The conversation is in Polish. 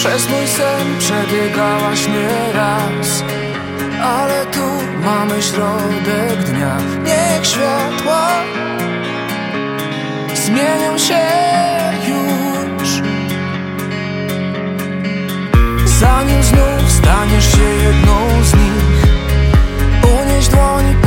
Przez mój sen przebiegałaś nieraz, ale tu mamy środek dnia. Niech światła zmienią się już, zanim znów staniesz się jedną z nich.